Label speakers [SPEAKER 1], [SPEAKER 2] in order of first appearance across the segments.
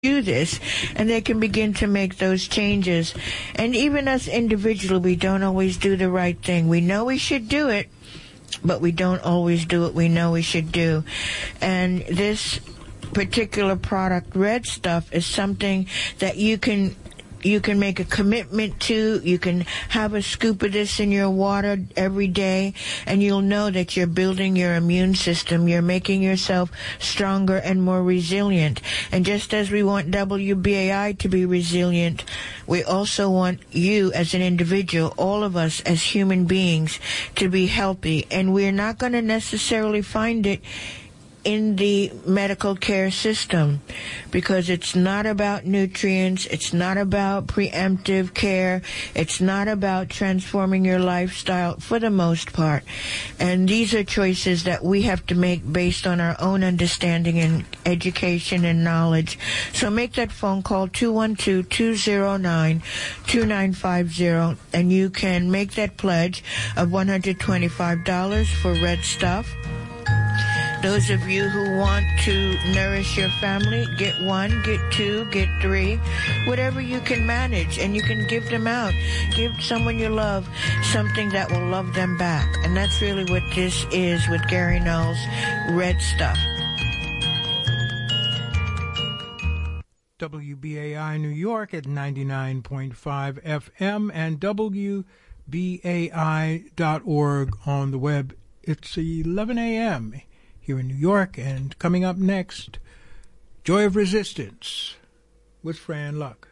[SPEAKER 1] do this, and they can begin to make those changes. And even us individually, we don't always do the right thing. We know we should do it, but we don't always do what we know we should do. And this particular product, Red Stuff, is something that you can make a commitment to. You can have a scoop of this in your water every day, and you'll know that you're building your immune system. You're making yourself stronger and more resilient. And just as we want WBAI to be resilient, we also want you as an individual, all of us as human beings, to be healthy. And we're not going to necessarily find it in the medical care system, because it's not about nutrients, it's not about preemptive care, it's not about transforming your lifestyle for the most part. And these are choices that we have to make based on our own understanding and education and knowledge. So make that phone call, 212-209-2950, and you can make that pledge of $125 for Red Stuff. Those of you who want to nourish your family, get 1, get 2, get 3, whatever you can manage, and you can give them out. Give someone you love something that will love them back. And that's really what this is with Gary Null's Red Stuff.
[SPEAKER 2] WBAI New York at 99.5 FM and WBAI.org on the web. It's 11 a.m. here in New York, and coming up next, Joy of Resistance with Fran Luck.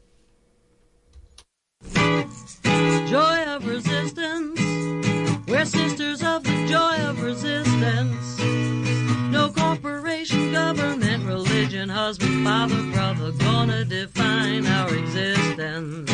[SPEAKER 3] Joy of Resistance, we're sisters of the joy of resistance. No corporation, government, religion, husband, father, brother, gonna define our existence.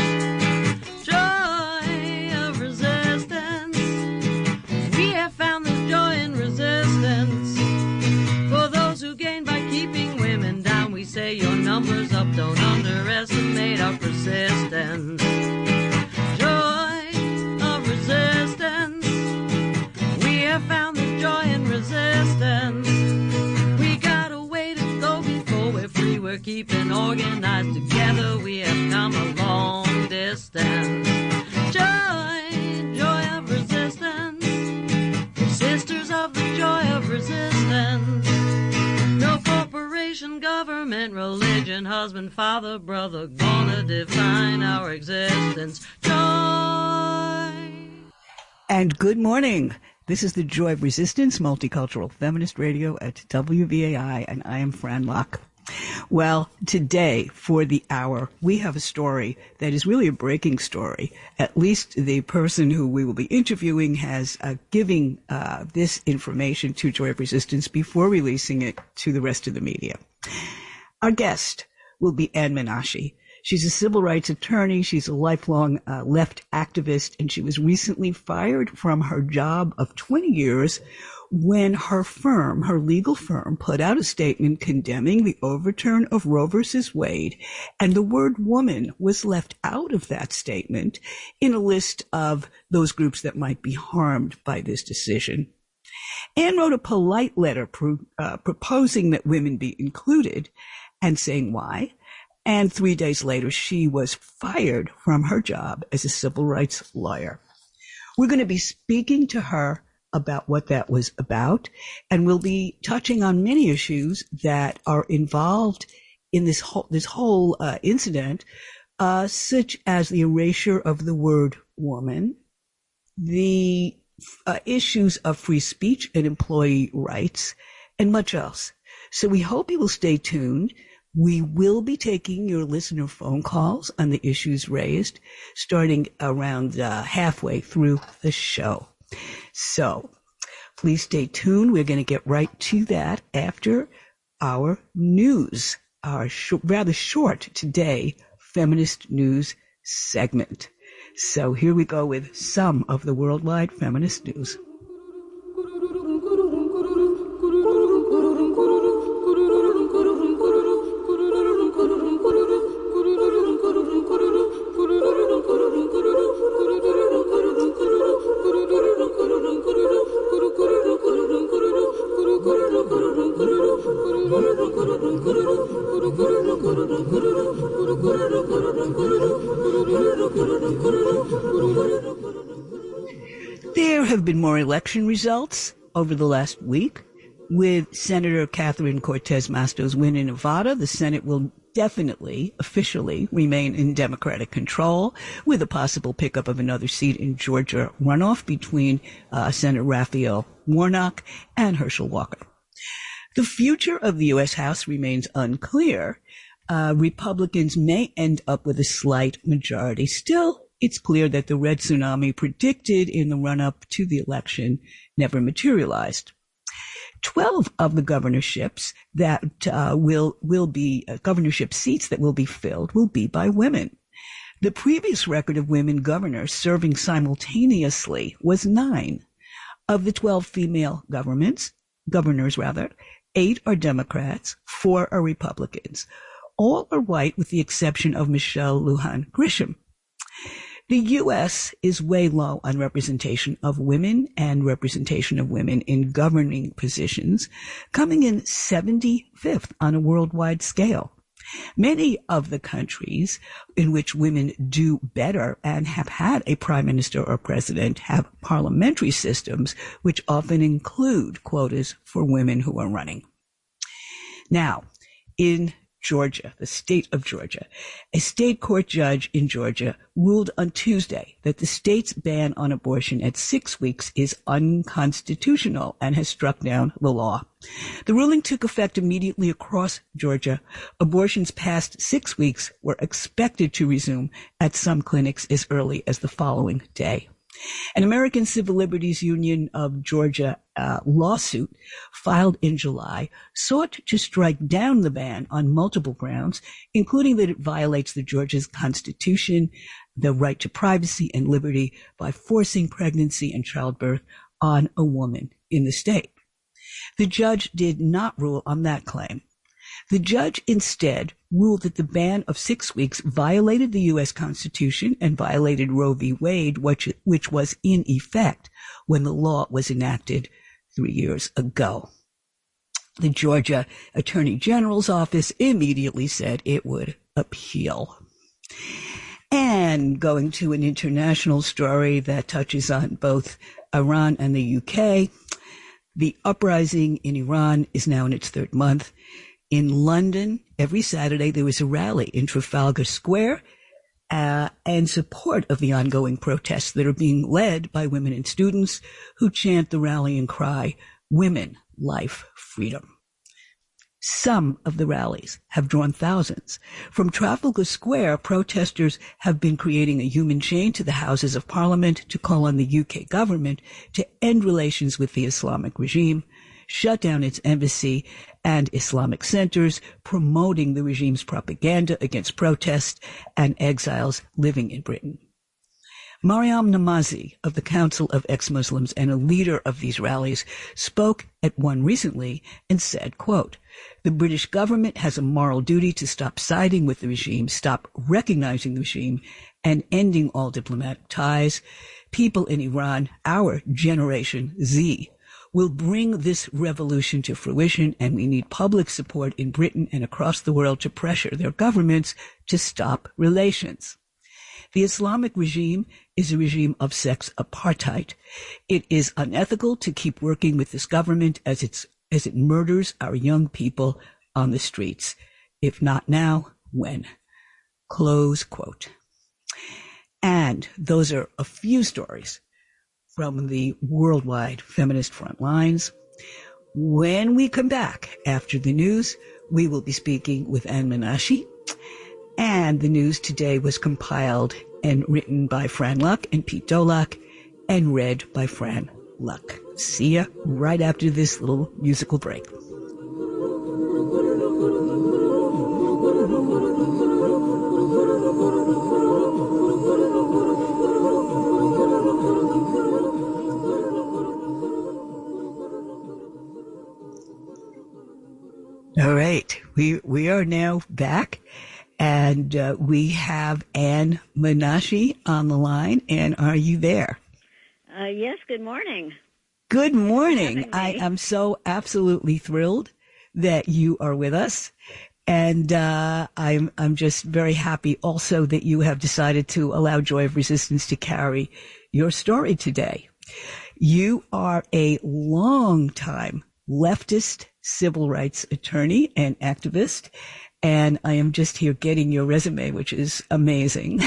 [SPEAKER 3] Joy of resistance, we have found the joy in resistance. For those who gain by keeping women down, we say your numbers up, don't underestimate our persistence. Joy of resistance, we have found the joy in resistance. We got a way to go before we're free, we're keeping organized together, we have come a long distance. Joy, joy of resistance, sisters of the joy of resistance. No corporation, government, religion, husband, father, brother, gonna define our existence. Joy.
[SPEAKER 4] And good morning. This is the Joy of Resistance, Multicultural Feminist Radio at WBAI, and I am Fran Locke. Well, today, for the hour, we have a story that is really a breaking story. At least the person who we will be interviewing has giving this information to Joy of Resistance before releasing it to the rest of the media. Our guest will be Ann Menashe. She's a civil rights attorney. She's a lifelong left activist, and she was recently fired from her job of 20 years when her firm, her legal firm, put out a statement condemning the overturn of Roe versus Wade, and the word woman was left out of that statement in a list of those groups that might be harmed by this decision. Anne wrote a polite letter proposing that women be included and saying why, and 3 days later she was fired from her job as a civil rights lawyer. We're going to be speaking to her about what that was about, and we'll be touching on many issues that are involved in this whole incident, such as the erasure of the word woman, the issues of free speech and employee rights, and much else. So we hope you will stay tuned. We will be taking your listener phone calls on the issues raised, starting around halfway through the show. So please stay tuned. We're going to get right to that after our news, our rather short today feminist news segment. So here we go with some of the worldwide feminist news. There have been more election results over the last week. With Senator Catherine Cortez Masto's win in Nevada, the Senate will definitely, officially remain in Democratic control, with a possible pickup of another seat in Georgia runoff between Senator Raphael Warnock and Herschel Walker. The future of the U.S. House remains unclear. Republicans may end up with a slight majority. Still, it's clear that the red tsunami predicted in the run-up to the election never materialized. 12 of the governorships that will be governorship seats that will be filled will be by women. The previous record of women governors serving simultaneously was 9. Of the 12 female governors, 8 are Democrats, 4 are Republicans. All are white with the exception of Michelle Lujan Grisham. The U.S. is way low on representation of women and representation of women in governing positions, coming in 75th on a worldwide scale. Many of the countries in which women do better and have had a prime minister or president have parliamentary systems which often include quotas for women who are running. Now, in Georgia, the state of Georgia, a state court judge in Georgia ruled on Tuesday that the state's ban on abortion at 6 weeks is unconstitutional and has struck down the law. The ruling took effect immediately across Georgia. Abortions past 6 weeks were expected to resume at some clinics as early as the following day. An American Civil Liberties Union of Georgia lawsuit filed in July sought to strike down the ban on multiple grounds, including that it violates the Georgia's Constitution, the right to privacy and liberty by forcing pregnancy and childbirth on a woman in the state. The judge did not rule on that claim. The judge instead ruled that the ban of 6 weeks violated the U.S. Constitution and violated Roe v. Wade, which was in effect when the law was enacted 3 years ago. The Georgia Attorney General's office immediately said it would appeal. And going to an international story that touches on both Iran and the UK, the uprising in Iran is now in its 3rd month. In London, every Saturday, there was a rally in Trafalgar Square in support of the ongoing protests that are being led by women and students who chant the rallying cry, "Women, Life, Freedom." Some of the rallies have drawn thousands. From Trafalgar Square, protesters have been creating a human chain to the Houses of Parliament to call on the UK government to end relations with the Islamic regime, shut down its embassy and Islamic centers, promoting the regime's propaganda against protests and exiles living in Britain. Mariam Namazi of the Council of Ex-Muslims and a leader of these rallies spoke at one recently and said, quote, "The British government has a moral duty to stop siding with the regime, stop recognizing the regime, and ending all diplomatic ties. People in Iran, our Generation Z, will bring this revolution to fruition, and we need public support in Britain and across the world to pressure their governments to stop relations." The Islamic regime is a regime of sex apartheid. It is unethical to keep working with this government as it murders our young people on the streets. If not now, when? Close quote. And those are a few stories from the worldwide feminist front lines. When we come back after the news, we will be speaking with Ann Menashe. And the news today was compiled and written by Fran Luck and Pete Dolack and read by Fran Luck. See ya right after this little musical break. All right, we are now back, and we have Ann Menashe on the line. Ann, are you there?
[SPEAKER 5] Yes, good morning.
[SPEAKER 4] Good morning. I am so absolutely thrilled that you are with us. And I'm just very happy also that you have decided to allow Joy of Resistance to carry your story today. You are a long-time leftist civil rights attorney and activist, and I am just here getting your resume, which is amazing.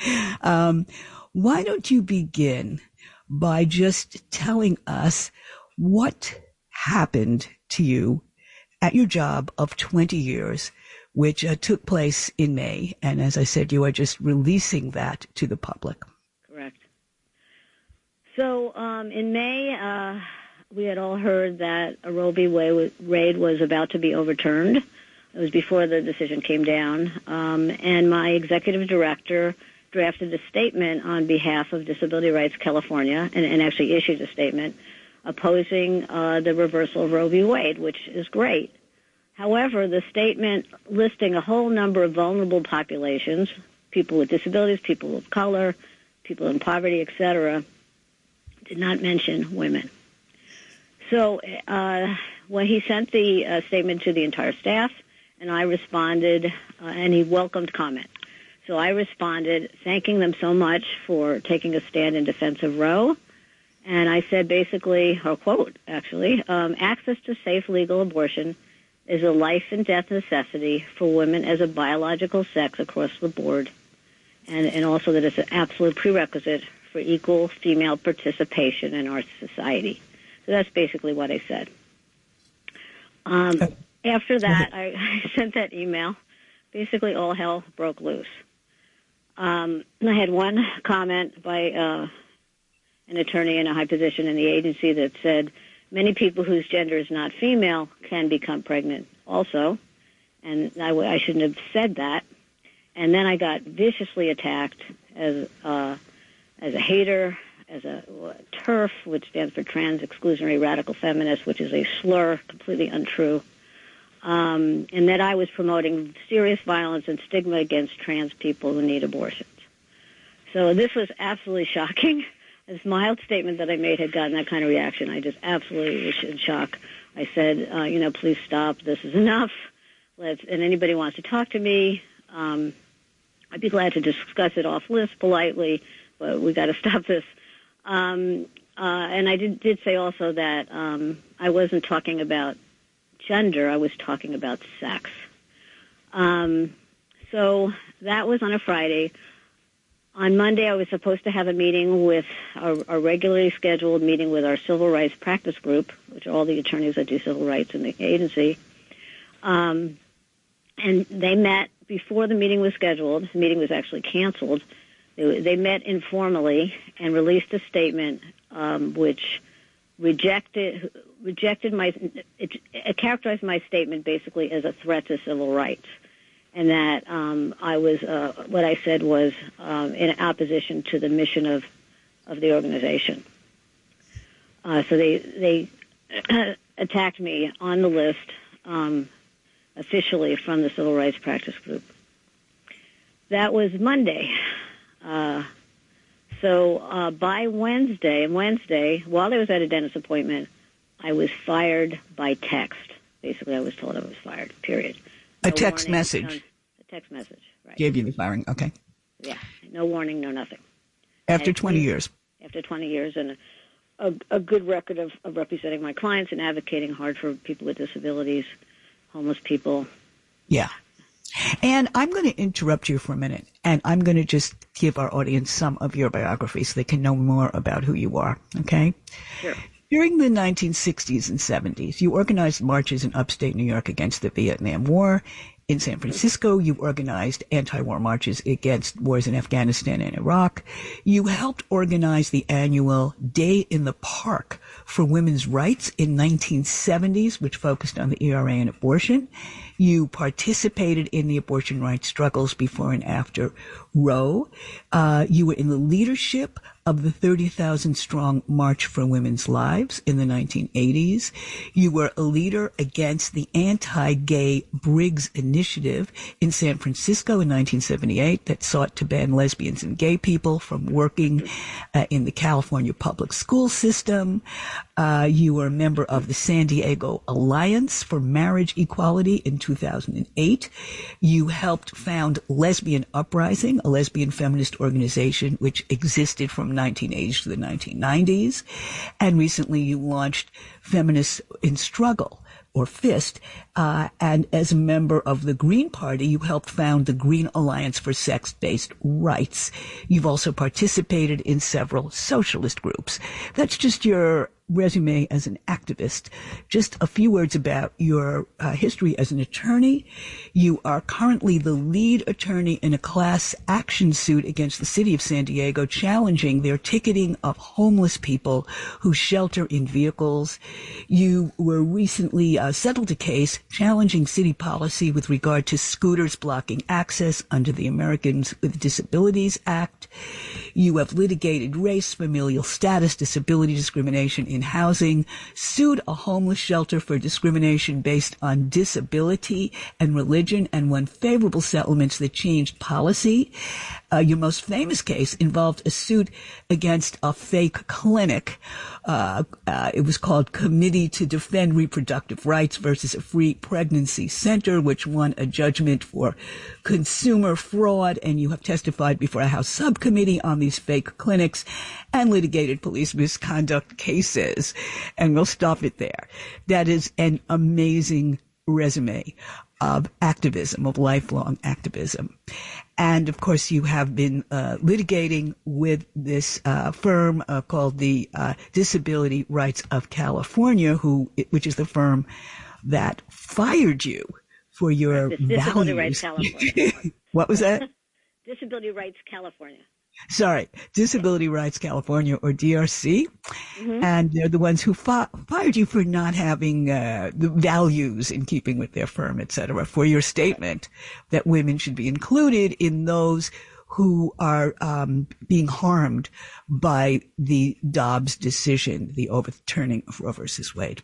[SPEAKER 4] Why don't you begin by just telling us what happened to you at your job of 20 years, which took place in May. And as I said, you are just releasing that to the public.
[SPEAKER 5] Correct. So in May, we had all heard that a Roe v. Wade was about to be overturned. It was before the decision came down. And my executive director drafted a statement on behalf of Disability Rights California and actually issued a statement opposing the reversal of Roe v. Wade, which is great. However, the statement listing a whole number of vulnerable populations, people with disabilities, people of color, people in poverty, etc., did not mention women. So when he sent the statement to the entire staff, and I responded, and he welcomed comment. So I responded, thanking them so much for taking a stand in defense of Roe. And I said basically, or quote, actually, access to safe legal abortion is a life and death necessity for women as a biological sex across the board, and also that it's an absolute prerequisite for equal female participation in our society. So that's basically what I said. After that, I sent that email. Basically, all hell broke loose. I had one comment by an attorney in a high position in the agency that said, many people whose gender is not female can become pregnant also, and I shouldn't have said that. And then I got viciously attacked as a hater, as a TERF, which stands for Trans Exclusionary Radical Feminist, which is a slur, completely untrue, and that I was promoting serious violence and stigma against trans people who need abortions. So this was absolutely shocking. This mild statement that I made had gotten that kind of reaction. I just absolutely was in shock. I said, please stop. This is enough. And anybody wants to talk to me, I'd be glad to discuss it off list politely, but we got to stop this. And I did say also that I wasn't talking about gender. I was talking about sex. So that was on a Friday. On Monday, I was supposed to have a meeting with our regularly scheduled meeting with our civil rights practice group, which are all the attorneys that do civil rights in the agency. And they met before the meeting was scheduled. The meeting was actually canceled. They met informally and released a statement which characterized my statement basically as a threat to civil rights. And that I was, what I said was in opposition to the mission of the organization. So they attacked me on the list officially from the Civil Rights Practice Group. That was Monday. So by Wednesday, while I was at a dentist appointment, I was fired by text. Basically, I was told I was fired, period.
[SPEAKER 4] A text message.
[SPEAKER 5] A text message, right.
[SPEAKER 4] Gave you the firing, okay.
[SPEAKER 5] Yeah, no warning, no nothing.
[SPEAKER 4] After 20 years.
[SPEAKER 5] After 20 years and a good record of representing my clients and advocating hard for people with disabilities, homeless people.
[SPEAKER 4] Yeah. And I'm going to interrupt you for a minute, and I'm going to just give our audience some of your biography so they can know more about who you are, okay?
[SPEAKER 5] Sure.
[SPEAKER 4] During the 1960s and 70s, you organized marches in upstate New York against the Vietnam War. In San Francisco, you organized anti-war marches against wars in Afghanistan and Iraq. You helped organize the annual Day in the Park for Women's Rights in 1970s, which focused on the ERA and abortion. You participated in the abortion rights struggles before and after Roe. You were in the leadership of the 30,000-strong March for Women's Lives in the 1980s. You were a leader against the anti-gay Briggs Initiative in San Francisco in 1978 that sought to ban lesbians and gay people from working in the California public school system. You were a member of the San Diego Alliance for Marriage Equality in 2008. You helped found Lesbian Uprising, a lesbian feminist organization which existed from 1980s to the 1990s. And recently you launched Feminists in Struggle, or FIST, and as a member of the Green Party, you helped found the Green Alliance for Sex-Based Rights. You've also participated in several socialist groups. That's just your resume as an activist. Just a few words about your history as an attorney. You are currently the lead attorney in a class action suit against the city of San Diego, challenging their ticketing of homeless people who shelter in vehicles. You were recently settled a case challenging city policy with regard to scooters blocking access under the Americans with Disabilities Act. You have litigated race, familial status, disability discrimination in housing, sued a homeless shelter for discrimination based on disability and religion, and won favorable settlements that changed policy. Your most famous case involved a suit against a fake clinic. It was called Committee to Defend Reproductive Rights versus a Free Pregnancy Center, which won a judgment for consumer fraud, and you have testified before a House subcommittee on these fake clinics and litigated police misconduct cases. And we'll stop it there. That is an amazing resume of activism, of lifelong activism. And of course, you have been litigating with this firm called the Disability Rights of California, which is the firm that fired you for your
[SPEAKER 5] Disability
[SPEAKER 4] values.
[SPEAKER 5] Rights California.
[SPEAKER 4] What was that?
[SPEAKER 5] Disability Rights California.
[SPEAKER 4] Sorry, Disability Rights California, or DRC. Mm-hmm. And they're the ones who fired you for not having the values in keeping with their firm, et cetera, for your statement that women should be included in those who are being harmed by the Dobbs decision, the overturning of Roe versus Wade.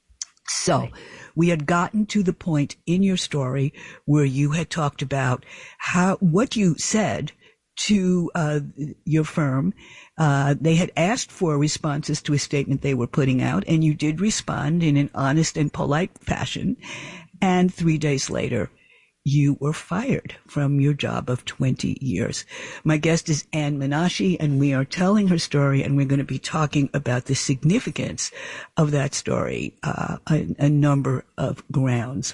[SPEAKER 4] So we had gotten to the point in your story where you had talked about what you said to your firm. They had asked for responses to a statement they were putting out, and you did respond in an honest and polite fashion. And 3 days later, you were fired from your job of 20 years. My guest is Ann Menashe, and we are telling her story, and we're going to be talking about the significance of that story on a number of grounds.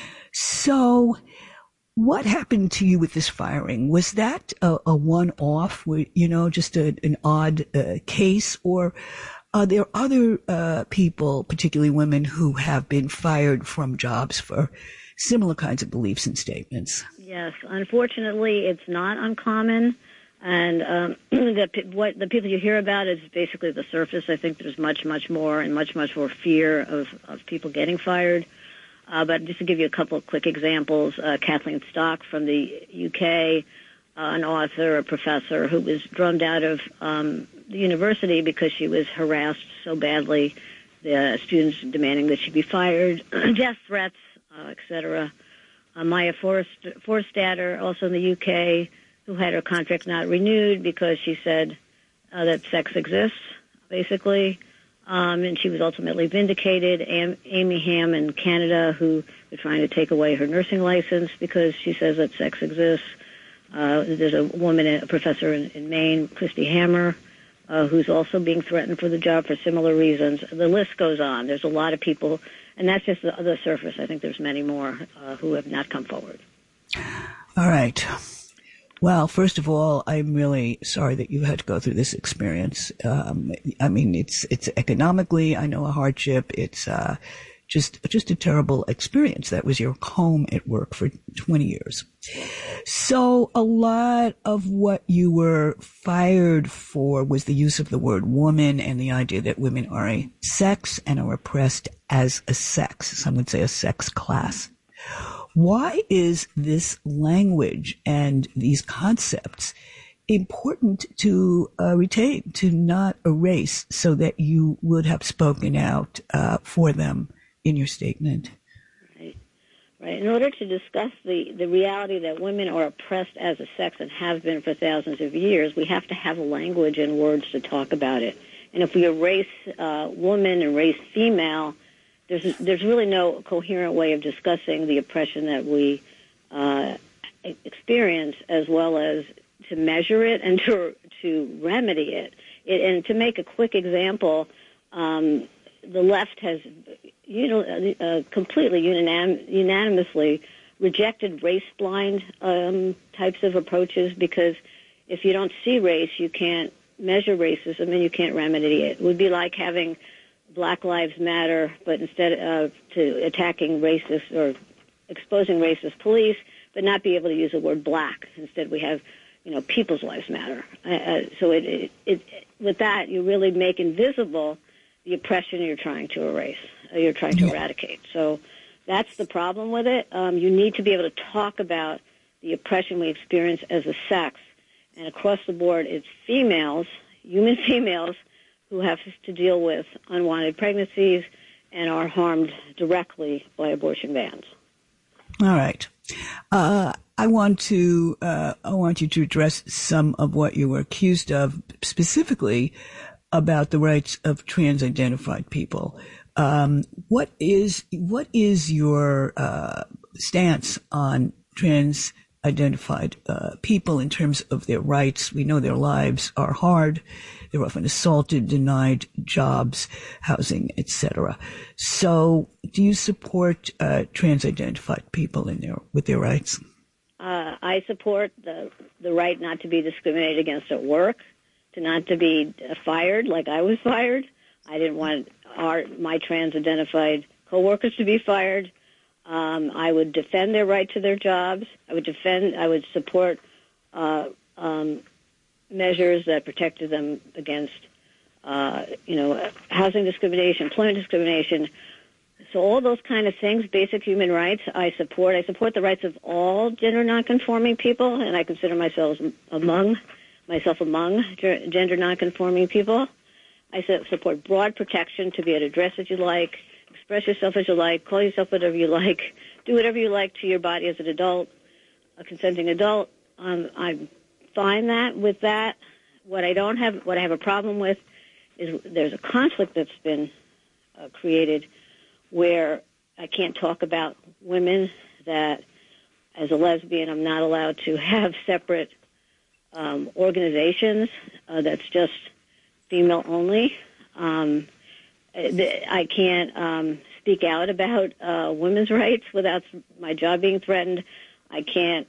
[SPEAKER 4] So what happened to you with this firing? Was that a one-off, just an odd case, or are there other people, particularly women, who have been fired from jobs for similar kinds of beliefs and statements?
[SPEAKER 5] Yes, unfortunately, it's not uncommon, and what the people you hear about is basically the surface. I think there's much more fear of people getting fired. But just to give you a couple of quick examples, Kathleen Stock from the UK, an author, a professor who was drummed out of the university because she was harassed so badly, the students demanding that she be fired, death threats, etc. Maya Forstater, also in the UK, who had her contract not renewed because she said that sex exists, basically. And she was ultimately vindicated. Amy Ham in Canada, who were trying to take away her nursing license because she says that sex exists. There's a woman, a professor in Maine, Christy Hammer, who's also being threatened for the job for similar reasons. The list goes on. There's a lot of people, and that's just the surface. I think there's many more who have not come forward.
[SPEAKER 4] All right. Well, first of all, I'm really sorry that you had to go through this experience. It's economically, I know, a hardship. It's just a terrible experience. That was your home at work for 20 years. So a lot of what you were fired for was the use of the word woman and the idea that women are a sex and are oppressed as a sex. Some would say a sex class. Why is this language and these concepts important to retain, to not erase, so that you would have spoken out for them in your statement.
[SPEAKER 5] Right. In order to discuss the reality that women are oppressed as a sex and have been for thousands of years, we have to have a language and words to talk about it. And if we erase woman and erase female, there's really no coherent way of discussing the oppression that we experience, as well as to measure it and to remedy it. And to make a quick example, the left has completely unanimously rejected race-blind types of approaches, because if you don't see race, you can't measure racism and you can't remedy it. It would be like having Black Lives Matter, but instead of to attacking racist or exposing racist police, but not be able to use the word black. Instead, we have, People's Lives Matter. So with that, you really make invisible the oppression you're trying to erase, you're trying to eradicate. So that's the problem with it. You need to be able to talk about the oppression we experience as a sex. And across the board, it's females, human females, who have to deal with unwanted pregnancies and are harmed directly by abortion bans.
[SPEAKER 4] All right. I want you to address some of what you were accused of, specifically about the rights of trans-identified people. What is your stance on trans-identified people in terms of their rights? We know their lives are hard. They're often assaulted, denied jobs, housing, etc. So, do you support trans-identified people with their rights?
[SPEAKER 5] I support the right not to be discriminated against at work, to not to be fired like I was fired. I didn't want my trans-identified coworkers to be fired. I would defend their right to their jobs. I would support measures that protected them against, housing discrimination, employment discrimination. So all those kind of things, basic human rights, I support. I support the rights of all gender nonconforming people, and I consider myself among gender nonconforming people. I support broad protection to be able to dress as you like, express yourself as you like, call yourself whatever you like, do whatever you like to your body as an adult, a consenting adult. I'm fine with that. What I have a problem with is there's a conflict that's been created where I can't talk about women that, as a lesbian, I'm not allowed to have separate organizations that's just female only. I can't speak out about women's rights without my job being threatened. I can't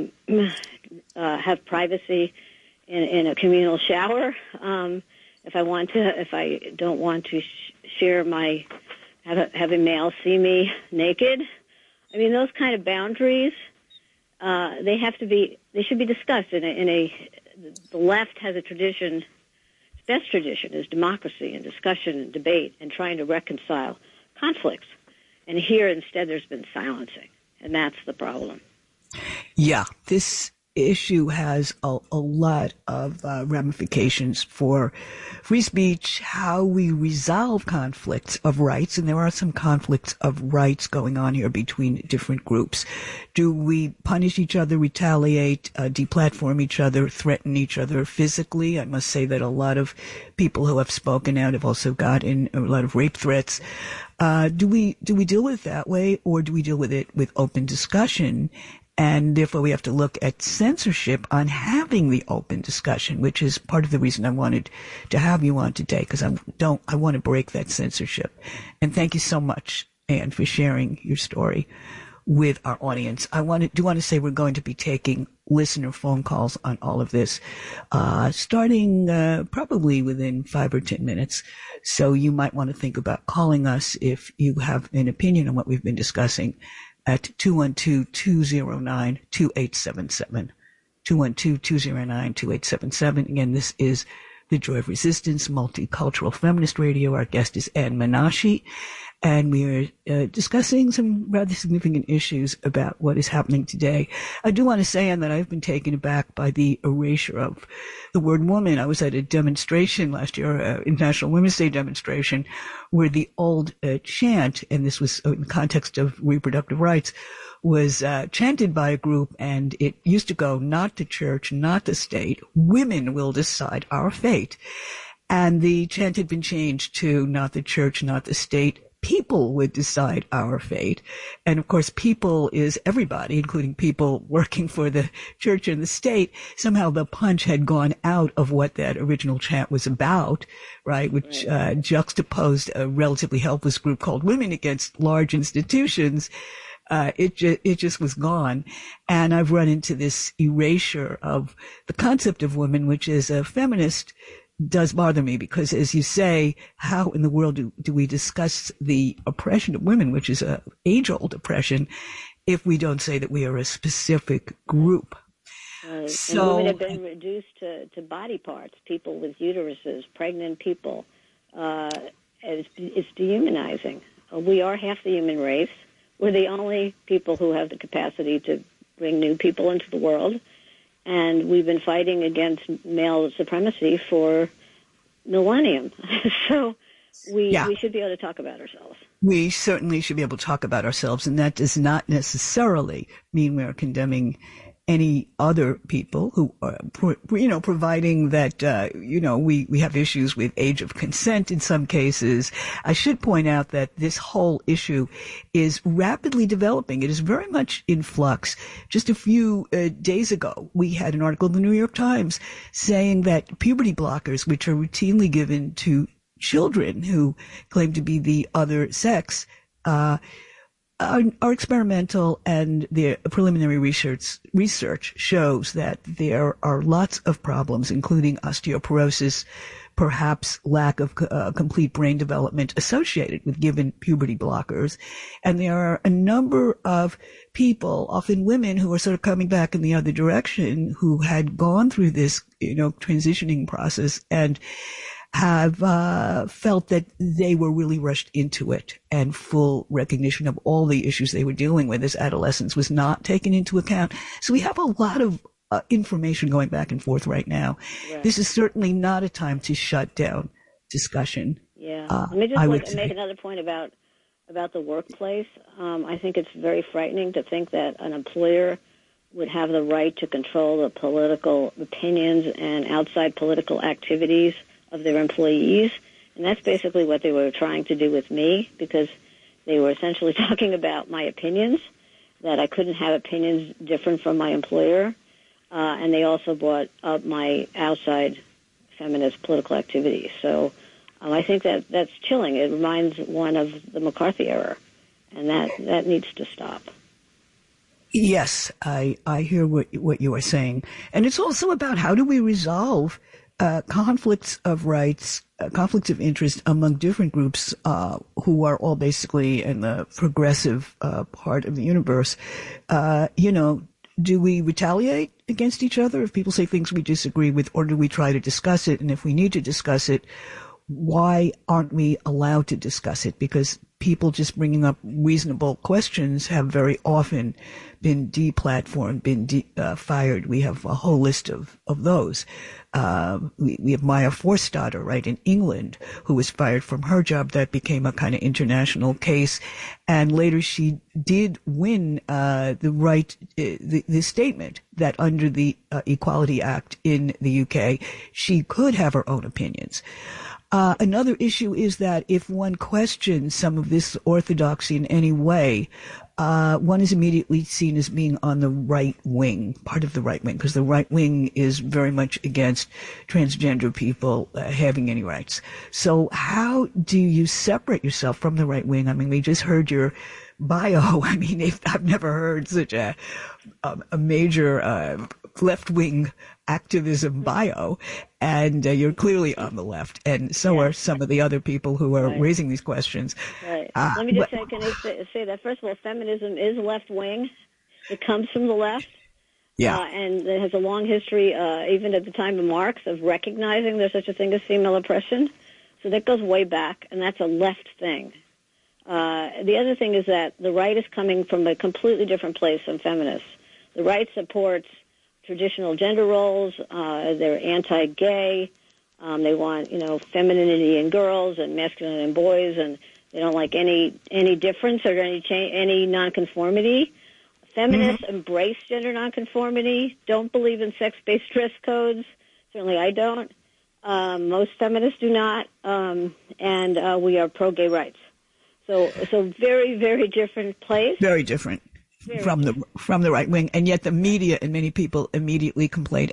[SPEAKER 5] have privacy in a communal shower if I don't want to share have a male see me naked. I mean, those kind of boundaries, they should be discussed the left has a tradition. Its best tradition is democracy and discussion and debate and trying to reconcile conflicts. And here, instead, there's been silencing, and that's the problem.
[SPEAKER 4] Yeah, this issue has a lot of ramifications for free speech, how we resolve conflicts of rights, and there are some conflicts of rights going on here between different groups. Do we punish each other, retaliate, deplatform each other, threaten each other physically? I must say that a lot of people who have spoken out have also gotten a lot of rape threats. Do we deal with it that way, or do we deal with it with open discussion? And therefore, we have to look at censorship on having the open discussion, which is part of the reason I wanted to have you on today, because I want to break that censorship. And thank you so much, Anne, for sharing your story with our audience. I want to say we're going to be taking listener phone calls on all of this, starting probably within 5 or 10 minutes. So you might want to think about calling us if you have an opinion on what we've been discussing at 212-209-2877. 212-209-2877. Again, this is The Joy of Resistance, Multicultural Feminist Radio. Our guest is Anne Menashe. and we are discussing some rather significant issues about what is happening today. I do want to say, Anne, that I've been taken aback by the erasure of the word woman. I was at a demonstration last year, International Women's Day demonstration, where the old chant, and this was in the context of reproductive rights, was chanted by a group, and it used to go, not the church, not the state, women will decide our fate. And the chant had been changed to not the church, not the state, people would decide our fate. And of course, people is everybody, including people working for the church and the state. Somehow the punch had gone out of what that original chant was about, right? Which juxtaposed a relatively helpless group called women against large institutions. It just was gone. And I've run into this erasure of the concept of women, which as a feminist does bother me, because as you say, how in the world do we discuss the oppression of women, which is a age-old oppression, if we don't say that we are a specific group?
[SPEAKER 5] So, and women have been reduced to body parts, people with uteruses, pregnant people. It's dehumanizing. We are half the human race. We're the only people who have the capacity to bring new people into the world. And we've been fighting against male supremacy for millennium. So we should be able to talk about ourselves.
[SPEAKER 4] We certainly should be able to talk about ourselves, and that does not necessarily mean we're condemning any other people who are, providing that, we have issues with age of consent in some cases. I should point out that this whole issue is rapidly developing. It is very much in flux. Just a few days ago, we had an article in the New York Times saying that puberty blockers, which are routinely given to children who claim to be the other sex, are experimental, and the preliminary research shows that there are lots of problems, including osteoporosis, perhaps lack of complete brain development associated with given puberty blockers. And there are a number of people, often women, who are sort of coming back in the other direction, who had gone through this, transitioning process and have felt that they were really rushed into it, and full recognition of all the issues they were dealing with as adolescents was not taken into account. So we have a lot of information going back and forth right now. Right. This is certainly not a time to shut down discussion.
[SPEAKER 5] Yeah. Let me just make another point about the workplace. I think it's very frightening to think that an employer would have the right to control the political opinions and outside political activities of their employees. And that's basically what they were trying to do with me, because they were essentially talking about my opinions, that I couldn't have opinions different from my employer. And they also brought up my outside feminist political activities. So I think that's chilling. It reminds one of the McCarthy era, and that needs to stop.
[SPEAKER 4] Yes, I hear what you are saying. And it's also about how do we resolve conflicts of rights, conflicts of interest among different groups who are all basically in the progressive part of the universe. Do we retaliate against each other if people say things we disagree with, or do we try to discuss it? And if we need to discuss it, why aren't we allowed to discuss it? Because people just bringing up reasonable questions have very often been deplatformed, been fired. We have a whole list of those. We have Maya Forstater, right, in England, who was fired from her job. That became a kind of international case. And later she did win the right, the statement that under the Equality Act in the UK, she could have her own opinions. Another issue is that if one questions some of this orthodoxy in any way, one is immediately seen as being on the right wing, part of the right wing, because the right wing is very much against transgender people having any rights. So how do you separate yourself from the right wing? I mean, we just heard your bio. I mean, I've never heard such a major left-wing activism bio, and you're clearly on the left, and so are some of the other people who are raising these questions.
[SPEAKER 5] Right. Let me just say, can I say that, first of all, feminism is left-wing. It comes from the left. Yeah. And it has a long history, even at the time of Marx, of recognizing there's such a thing as female oppression. So that goes way back, and that's a left thing. The other thing is that the right is coming from a completely different place than feminists. The right supports traditional gender roles. They're anti-gay. They want, femininity in girls and masculine in boys, and they don't like any difference or any nonconformity. Feminists embrace gender nonconformity, don't believe in sex-based dress codes. Certainly I don't. Most feminists do not, and we are pro-gay rights. So very, very different place.
[SPEAKER 4] Very different from the right wing, and yet the media and many people immediately conflate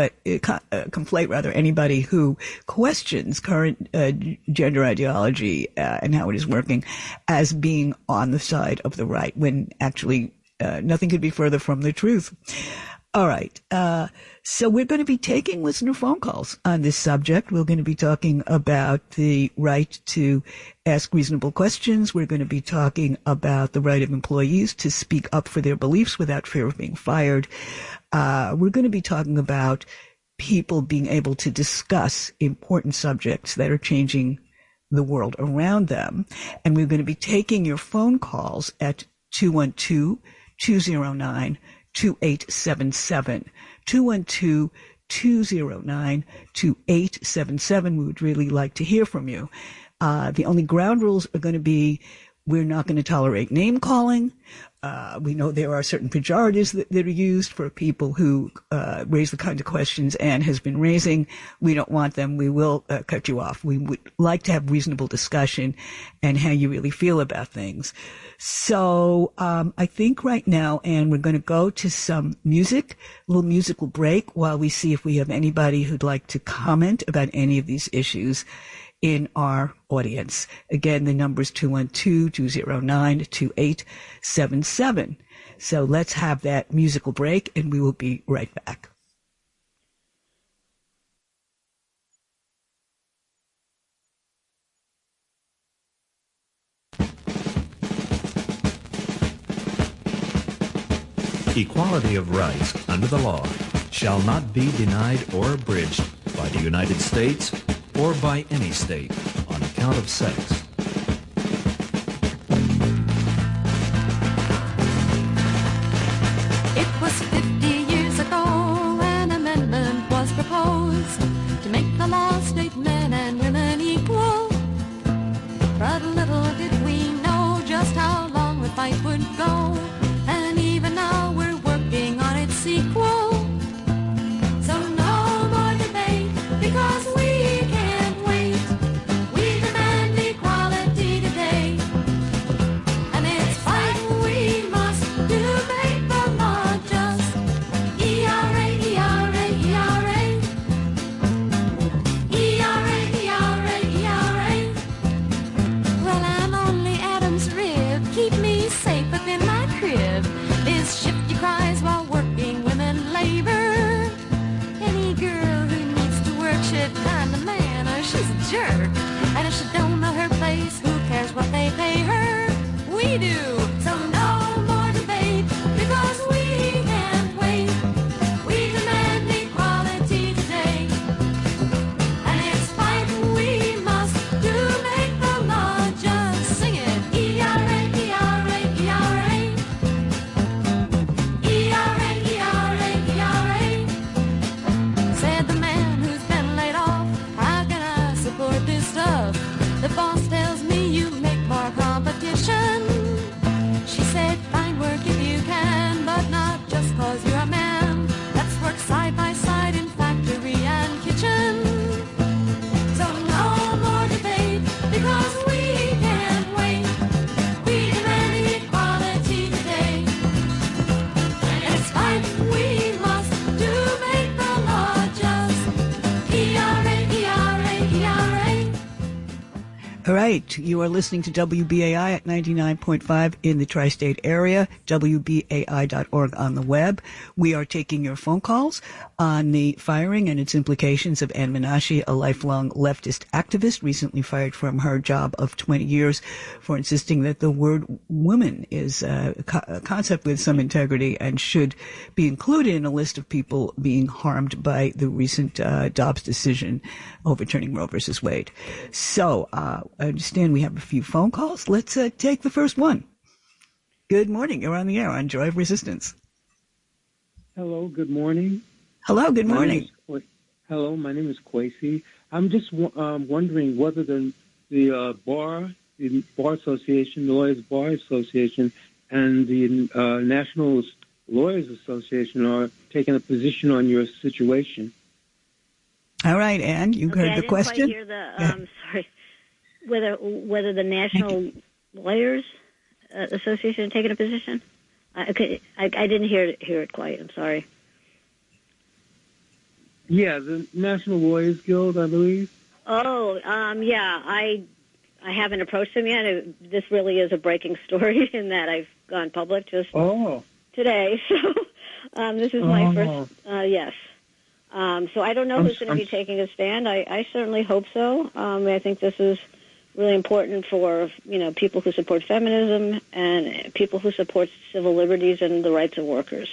[SPEAKER 4] anybody who questions current gender ideology and how it is working as being on the side of the right, when actually nothing could be further from the truth. All right. So we're going to be taking listener phone calls on this subject. We're going to be talking about the right to ask reasonable questions. We're going to be talking about the right of employees to speak up for their beliefs without fear of being fired. We're going to be talking about people being able to discuss important subjects that are changing the world around them. And we're going to be taking your phone calls at 212-209-2877. 212-209-2877. We would really like to hear from you. The only ground rules are going to be, we're not going to tolerate name calling. We know there are certain pejoratives that are used for people who raise the kind of questions Anne has been raising. We don't want them. We will cut you off. We would like to have reasonable discussion and how you really feel about things. So I think right now, Anne, we're going to go to some music, a little musical break, while we see if we have anybody who'd like to comment about any of these issues in our audience. Again, the number is 212-209-2877. So let's have that musical break, and we will be right back.
[SPEAKER 6] Equality of rights under the law shall not be denied or abridged by the United States or by any state on account of sex.
[SPEAKER 7] It was 50 years ago an amendment was proposed to make the law state men and women equal. But little did we know just how long the fight would go, and even now we're working on its sequel. So no more debate, because we can't wait. We demand equality today, and it's fight we must do, make the law just. E-R-A, E-R-A, E-R-A. E-R-A, E-R-A, E-R-A. Well, I'm only Adam's rib, keep me safe within my crib. Is shifty cries while working women labor. Any girl who needs to work should find a man, or she's a jerk. And if she don't know her place, who cares what they pay her? We do. So no more debate, because we can't wait. We demand equality today, and it's fight we must do, make the law just. Sing it. E-R-A, E-R-A, E-R-A. E-R-A, E-R-A, E-R-A. Said the man who's been laid off, how can I support this stuff? The boss tells me you make more competition. She said, find work if you can, but not just cause you're a man. Let's work side by side in factory and kitchen. So no more debate, because we can't wait. We demand equality today, and it's fight we must do, make the law just. E-R-A, E-R-A, E-R-A.
[SPEAKER 4] All right. You are listening to WBAI at 99.5 in the tri-state area, WBAI.org on the web. We are taking your phone calls on the firing and its implications of Anne Menashe, a lifelong leftist activist, recently fired from her job of 20 years for insisting that the word woman is a concept with some integrity and should be included in a list of people being harmed by the recent Dobbs decision overturning Roe versus Wade. So, understand we have a few phone calls. Let's take the first one. Good morning. You're on the air on Joy of Resistance.
[SPEAKER 8] Hello, good morning.
[SPEAKER 4] Hello, good morning.
[SPEAKER 8] Hello, my name is Kwesi. I'm just wondering whether the Bar Association, the Lawyers Bar Association, and the National Lawyers Association are taking a position on your situation.
[SPEAKER 4] All right, Ann, you heard the question.
[SPEAKER 5] I didn't quite hear the. Sorry, whether the National Lawyers Association are taking a position. I didn't hear it quite. I'm sorry.
[SPEAKER 8] Yeah, the National Lawyers Guild, I believe.
[SPEAKER 5] Oh, yeah. I haven't approached them yet. This really is a breaking story in that I've gone public just today. So this is my first. Yes. So I don't know who's going to be taking a stand. I certainly hope so. I think this is really important for people who support feminism and people who support civil liberties and the rights of workers.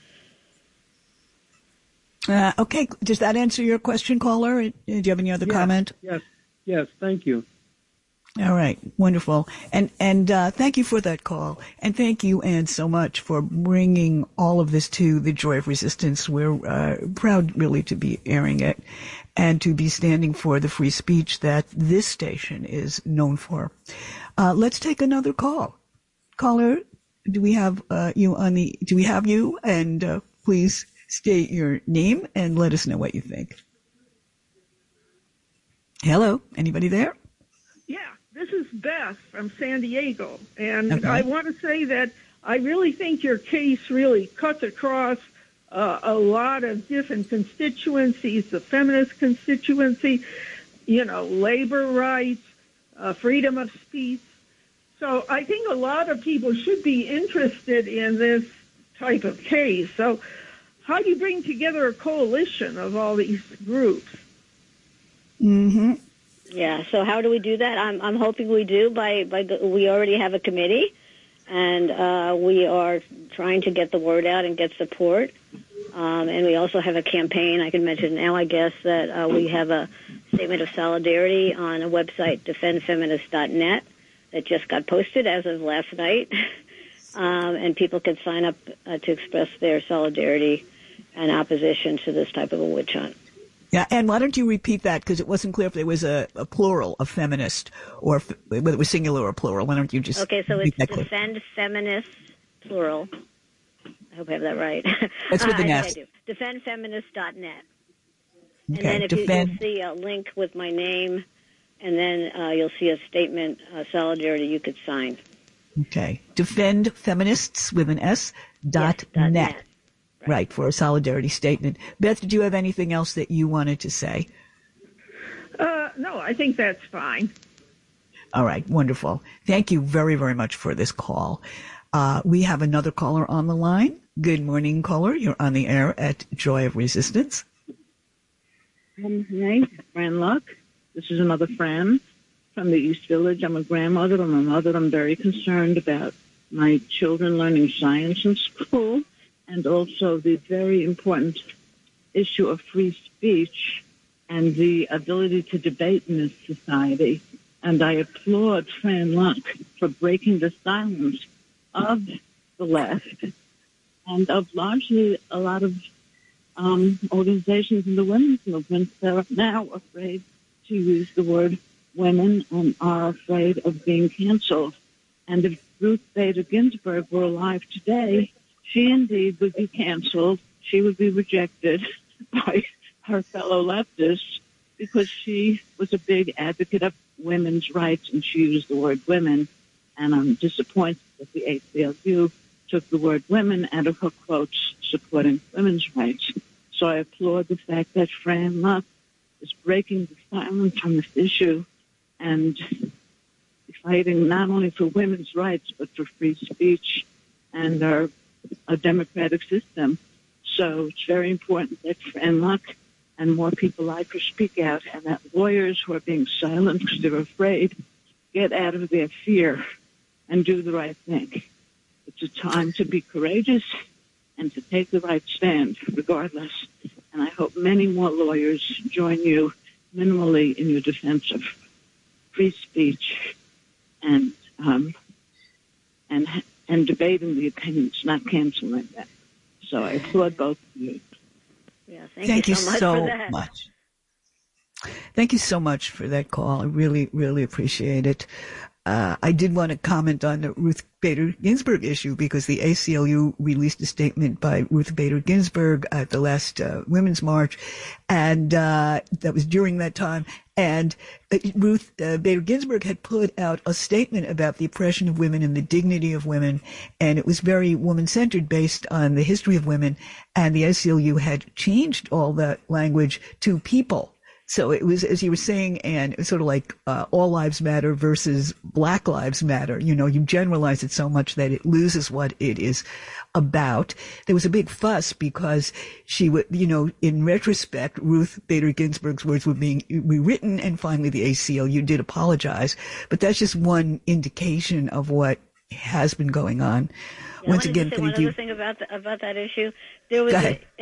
[SPEAKER 4] Okay, does that answer your question, caller? Do you have any other comment?
[SPEAKER 8] Yes, thank you.
[SPEAKER 4] All right, wonderful. And thank you for that call. And thank you, Ann, so much for bringing all of this to the Joy of Resistance. We're proud, really, to be airing it and to be standing for the free speech that this station is known for. Let's take another call. Caller, do we have you on the? Do we have you? And please state your name and let us know what you think. Hello, anybody there?
[SPEAKER 9] Yeah, this is Beth from San Diego, and I want to say that I really think your case really cuts across a lot of different constituencies, the feminist constituency, labor rights, freedom of speech. So I think a lot of people should be interested in this type of case. So how do you bring together a coalition of all these groups?
[SPEAKER 4] Mm-hmm.
[SPEAKER 5] Yeah, so how do we do that? I'm hoping we do we already have a committee, and we are trying to get the word out and get support. And we also have a campaign. I can mention now, I guess, that we have a statement of solidarity on a website, defendfeminist.net, that just got posted as of last night. And people can sign up to express their solidarity and opposition to this type of a witch hunt.
[SPEAKER 4] Yeah, and why don't you repeat that, because it wasn't clear if there was a plural of feminist or whether it was singular or plural. Why don't you just
[SPEAKER 5] Okay, so it's Defend Feminists, plural. I hope I have that right.
[SPEAKER 4] That's with an S.
[SPEAKER 5] I do. Defendfeminist.net.
[SPEAKER 4] Okay,
[SPEAKER 5] and then if you'll see a link with my name, and then you'll see a statement, solidarity you could sign.
[SPEAKER 4] Okay, Defend Feminists with an S .net. Right, for a solidarity statement. Beth, did you have anything else that you wanted to say?
[SPEAKER 9] No, I think that's fine.
[SPEAKER 4] All right, wonderful. Thank you very, very much for this call. We have another caller on the line. Good morning, caller. You're on the air at Joy of Resistance.
[SPEAKER 10] Hi, Fran Luck. This is another Fran from the East Village. I'm a grandmother. I'm a mother. I'm very concerned about my children learning science in school, and also the very important issue of free speech and the ability to debate in this society. And I applaud Fran Luck for breaking the silence of the left and of largely a lot of organizations in the women's movement that are now afraid to use the word women and are afraid of being canceled. And if Ruth Bader Ginsburg were alive today, she indeed would be canceled. She would be rejected by her fellow leftists because she was a big advocate of women's rights, and she used the word women. And I'm disappointed that the ACLU took the word women out of her quotes supporting women's rights. So I applaud the fact that Fran Luck is breaking the silence on this issue and fighting not only for women's rights, but for free speech and a democratic system. So it's very important that Fran Luck and more people like her speak out, and that lawyers who are being silent because they're afraid get out of their fear and do the right thing. It's a time to be courageous and to take the right stand, regardless. And I hope many more lawyers join you minimally in your defense of free speech and debating the opinions, not canceling them. So I applaud both of you.
[SPEAKER 5] Yeah,
[SPEAKER 4] thank you
[SPEAKER 5] so much for that.
[SPEAKER 4] much. Thank you so much for that call. I really, really appreciate it. I did want to comment on the Ruth Bader Ginsburg issue because the ACLU released a statement by Ruth Bader Ginsburg at the last Women's March, and that was during that time. And Ruth Bader Ginsburg had put out a statement about the oppression of women and the dignity of women, and it was very woman-centered based on the history of women, and the ACLU had changed all that language to people. So it was, as you were saying, Anne, it was sort of like all lives matter versus Black lives matter. You know, you generalize it so much that it loses what it is about. There was a big fuss because she would, you know, in retrospect, Ruth Bader Ginsburg's words were being rewritten, and finally the ACLU did apologize. But that's just one indication of what has been going on.
[SPEAKER 5] Yeah,
[SPEAKER 10] Once again, thank you.
[SPEAKER 5] One other thing about that issue. There was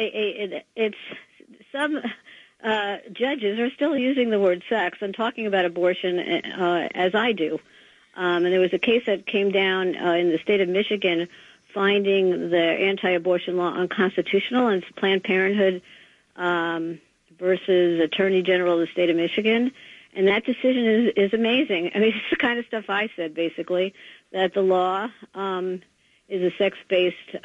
[SPEAKER 5] some judges are still using the word sex and talking about abortion as I do. And there was a case that came down in the state of Michigan finding the anti-abortion law unconstitutional, and it's Planned Parenthood versus Attorney General of the state of Michigan. And that decision is amazing. I mean, it's the kind of stuff I said, basically, that the law is a sex-based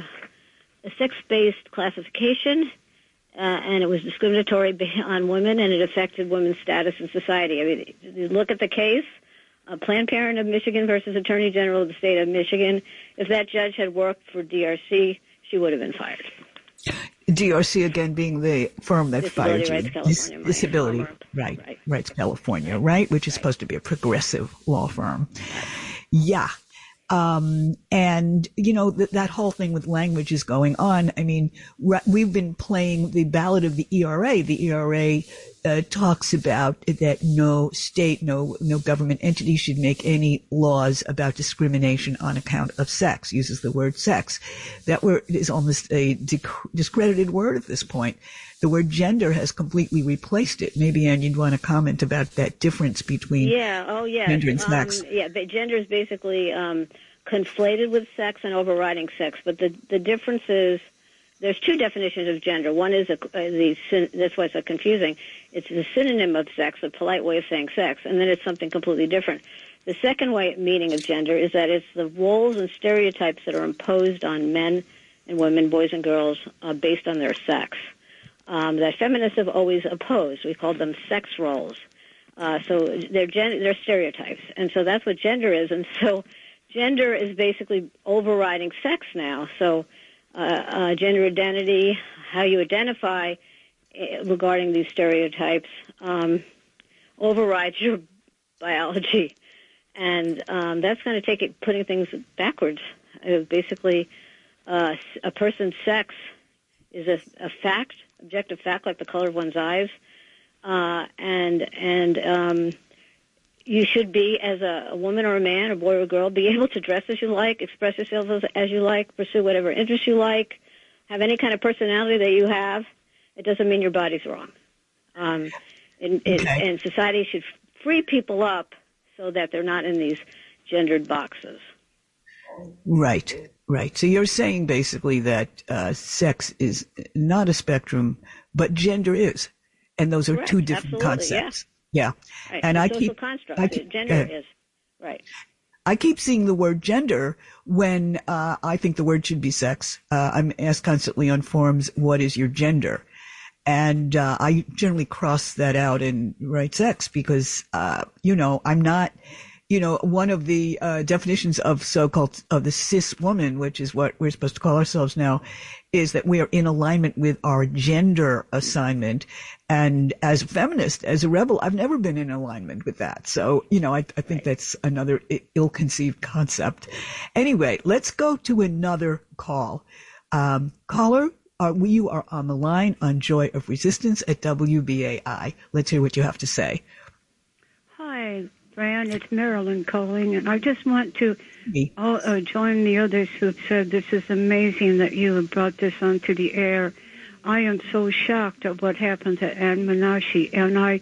[SPEAKER 5] classification, and it was discriminatory on women, and it affected women's status in society. I mean, you look at the case, Planned Parenthood of Michigan versus Attorney General of the state of Michigan. If that judge had worked for DRC, she would have been fired.
[SPEAKER 4] DRC, again, being the firm that fired you.
[SPEAKER 5] Disability
[SPEAKER 4] Rights California, right? Which is supposed to be a progressive law firm. Yeah. And, you know, that whole thing with language is going on. I mean, we've been playing the ballad of the ERA. The ERA talks about that no state, no government entity should make any laws about discrimination on account of sex, uses the word sex. That word is almost a discredited word at this point. The word gender has completely replaced it. Maybe, Anne, you'd want to comment about that difference between gender and sex.
[SPEAKER 5] But gender is basically conflated with sex and overriding sex. But the difference is there's two definitions of gender. One is that's why it's so confusing. It's the synonym of sex, a polite way of saying sex, and then it's something completely different. The second meaning of gender is that it's the roles and stereotypes that are imposed on men and women, boys and girls, based on their sex. That feminists have always opposed. We called them sex roles. So they're stereotypes. And so that's what gender is. And so gender is basically overriding sex now. So gender identity, how you identify regarding these stereotypes, overrides your biology. And that's going to take it, putting things backwards. Basically, a person's sex is a fact, objective fact, like the color of one's eyes, and you should be, as a woman or a man, a boy or a girl, be able to dress as you like, express yourself as you like, pursue whatever interests you like, have any kind of personality that you have. It doesn't mean your body's wrong. And society should free people up so that they're not in these gendered boxes.
[SPEAKER 4] Right. So you're saying basically that sex is not a spectrum, but gender is, and those are two different concepts. Yeah.
[SPEAKER 5] Right.
[SPEAKER 4] And
[SPEAKER 5] I keep gender is right.
[SPEAKER 4] I keep seeing the word gender when I think the word should be sex. I'm asked constantly on forums, "What is your gender?" And I generally cross that out and write sex because I'm not. One of the definitions of the cis woman, which is what we're supposed to call ourselves now, is that we are in alignment with our gender assignment. And as a feminist, as a rebel, I've never been in alignment with that. So, I think that's another ill-conceived concept. Anyway, let's go to another call. Caller, you are on the line on Joy of Resistance at WBAI. Let's hear what you have to say.
[SPEAKER 11] Hi, Fran, it's Marilyn calling, and I just want to join the others who've said this is amazing that you have brought this onto the air. I am so shocked at what happened to Anne Menashe, and I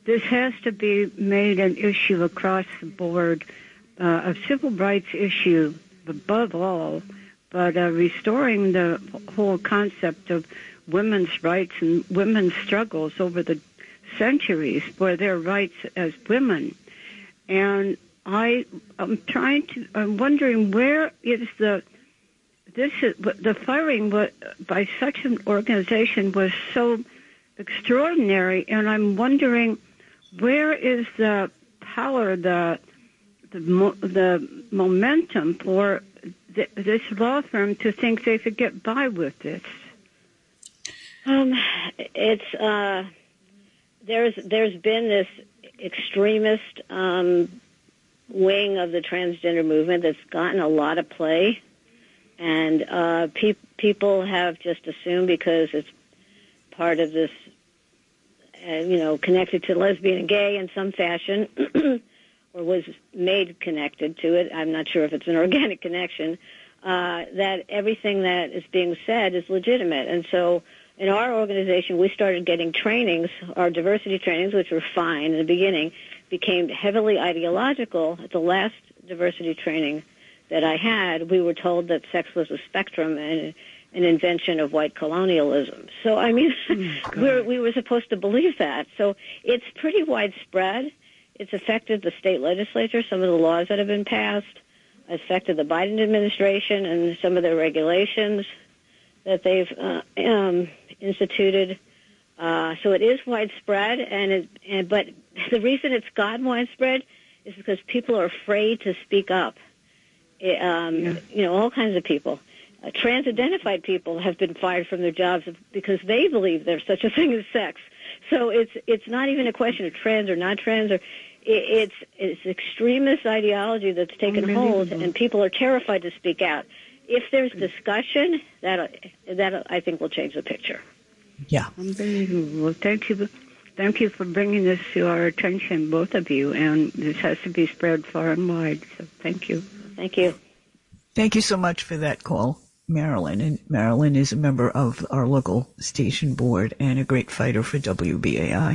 [SPEAKER 11] this has to be made an issue across the board, a civil rights issue above all, but restoring the whole concept of women's rights and women's struggles over the centuries for their rights as women. And I'm wondering where is the firing by such an organization was so extraordinary, and I'm wondering where is the power, the momentum for this law firm to think they could get by with this?
[SPEAKER 5] There's been this extremist wing of the transgender movement that's gotten a lot of play, and people have just assumed because it's part of this, connected to lesbian and gay in some fashion, or was made connected to it. I'm not sure if it's an organic connection, that everything that is being said is legitimate. And so in our organization, we started getting trainings, our diversity trainings, which were fine in the beginning, became heavily ideological. At the last diversity training that I had, we were told that sex was a spectrum and an invention of white colonialism. So, I mean, we were supposed to believe that. So it's pretty widespread. It's affected the state legislature, some of the laws that have been passed, affected the Biden administration and some of their regulations that they've instituted. So it is widespread, but the reason it's gotten widespread is because people are afraid to speak up. All kinds of people. Trans-identified people have been fired from their jobs because they believe there's such a thing as sex. So it's not even a question of trans or not trans, or it's extremist ideology that's taken hold, and people are terrified to speak out. If there's discussion, that I think will change the picture.
[SPEAKER 4] Yeah.
[SPEAKER 11] Unbelievable. Thank you for bringing this to our attention, both of you, and this has to be spread far and wide. So thank you.
[SPEAKER 5] Thank you.
[SPEAKER 4] Thank you so much for that call, Marilyn. And Marilyn is a member of our local station board and a great fighter for WBAI.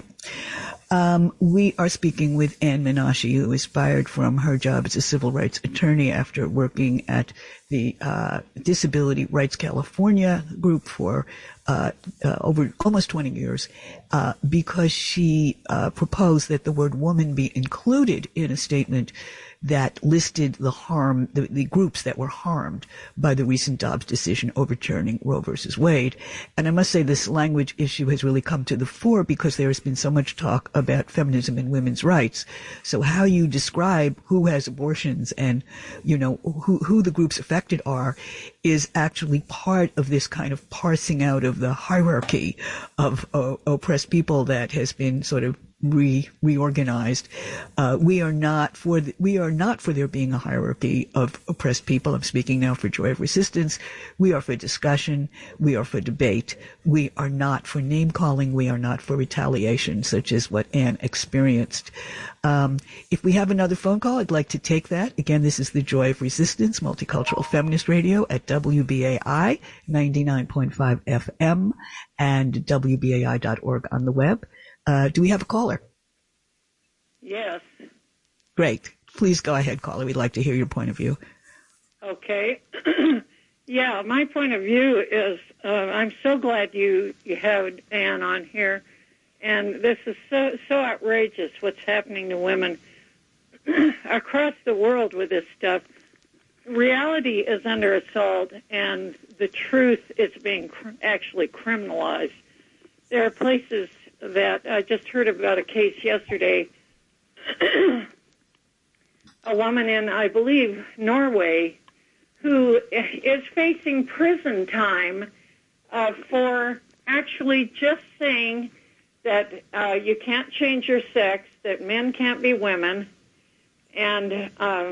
[SPEAKER 4] We are speaking with Ann Menashe, who is fired from her job as a civil rights attorney after working at the Disability Rights California group for over almost 20 years because she proposed that the word woman be included in a statement that listed the groups that were harmed by the recent Dobbs decision overturning Roe versus Wade. And I must say this language issue has really come to the fore because there has been so much talk about feminism and women's rights. So how you describe who has abortions and, who the groups affected are is actually part of this kind of parsing out of the hierarchy of oppressed people that has been sort of reorganized. We are not for there being a hierarchy of oppressed people. I'm speaking now for Joy of Resistance. We are for discussion. We are for debate. We are not for name calling. We are not for retaliation, such as what Anne experienced. If we have another phone call, I'd like to take that. Again, this is the Joy of Resistance, Multicultural Feminist Radio at WBAI 99.5 FM and WBAI.org on the web. Do we have a caller?
[SPEAKER 12] Yes.
[SPEAKER 4] Great. Please go ahead, caller. We'd like to hear your point of view.
[SPEAKER 12] Okay. Yeah, my point of view is I'm so glad you have Ann on here. And this is so outrageous what's happening to women across the world with this stuff. Reality is under assault, and the truth is being actually criminalized. There are places that I just heard about a case yesterday. A woman in, I believe, Norway, who is facing prison time for actually just saying that you can't change your sex, that men can't be women, and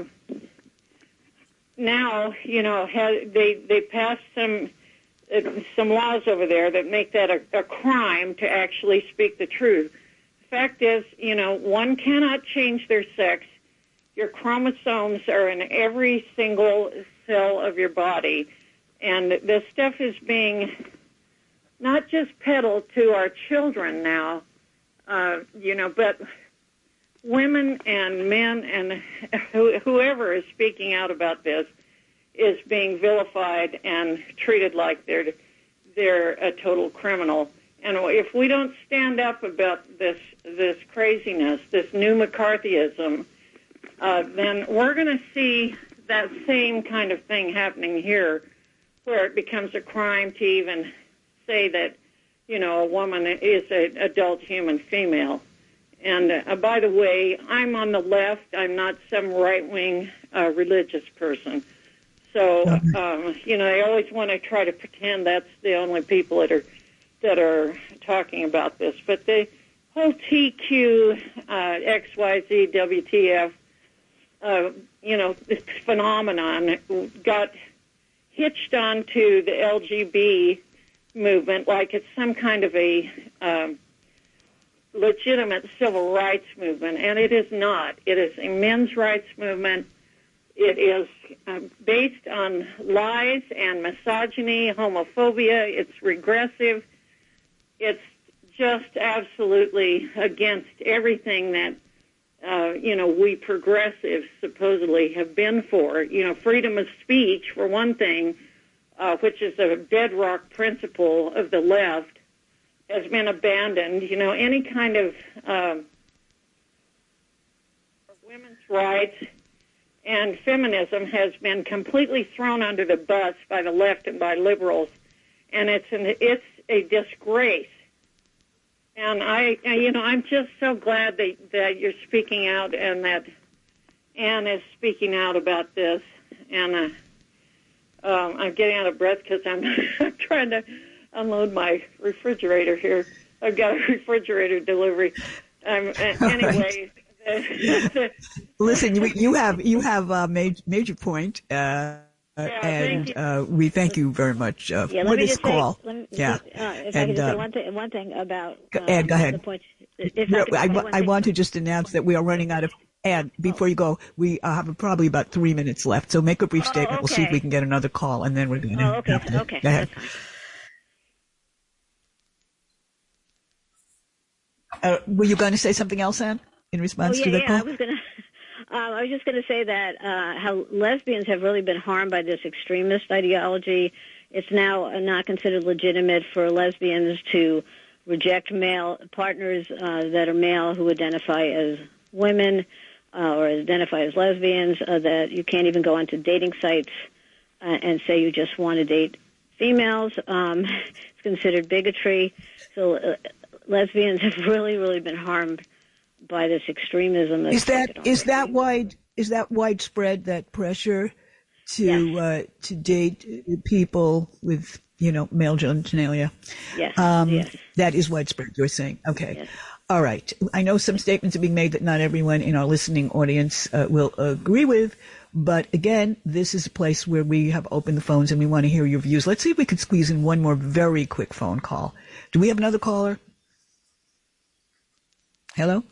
[SPEAKER 12] now, they passed some laws over there that make that a crime to actually speak the truth. The fact is, one cannot change their sex. Your chromosomes are in every single cell of your body, and this stuff is being not just peddled to our children now, But women and men and whoever is speaking out about this is being vilified and treated like they're a total criminal. And if we don't stand up about this craziness, this new McCarthyism, then we're going to see that same kind of thing happening here, where it becomes a crime to even say that, a woman is an adult human female. And by the way, I'm on the left. I'm not some right-wing religious person. So, they always want to try to pretend that's the only people that are talking about this. But the whole TQ, XYZ, WTF, this phenomenon got hitched onto the LGB movement like it's some kind of a legitimate civil rights movement, and it is not. It is a men's rights movement. It is based on lies and misogyny, homophobia. It's regressive. It's just absolutely against everything that, we progressives supposedly have been for. Freedom of speech, for one thing, which is a bedrock principle of the left, has been abandoned. Any kind of women's rights and feminism has been completely thrown under the bus by the left and by liberals, and it's a disgrace. And I'm just so glad that you're speaking out and that Anne is speaking out about this. And I'm getting out of breath because I'm trying to unload my refrigerator here. I've got a refrigerator delivery. Anyway.
[SPEAKER 4] Listen, you have made your point, and we thank you very much for this call.
[SPEAKER 5] If I could just say one thing about
[SPEAKER 4] Ed, go ahead.
[SPEAKER 5] the point.
[SPEAKER 4] I want to just announce that we are running out of. Ed, before you go, we have probably about 3 minutes left. So make a brief statement. We'll see if we can get another call, and then we're going to.
[SPEAKER 5] Okay.
[SPEAKER 4] Go ahead. Were you going to say something else, Anne, in response to that call?
[SPEAKER 5] I was just going to say that how lesbians have really been harmed by this extremist ideology. It's now not considered legitimate for lesbians to reject male partners that are male who identify as women or identify as lesbians, that you can't even go onto dating sites and say you just want to date females. It's considered bigotry. So lesbians have really, really been harmed by this extremism.
[SPEAKER 4] Is that widespread, that pressure to date people with male genitalia?
[SPEAKER 5] Yes.
[SPEAKER 4] Yes. That is widespread, you're saying. Okay.
[SPEAKER 5] Yes.
[SPEAKER 4] All right. I know some statements are being made that not everyone in our listening audience will agree with, but again, this is a place where we have opened the phones and we want to hear your views. Let's see if we could squeeze in one more very quick phone call. Do we have another caller? Hello?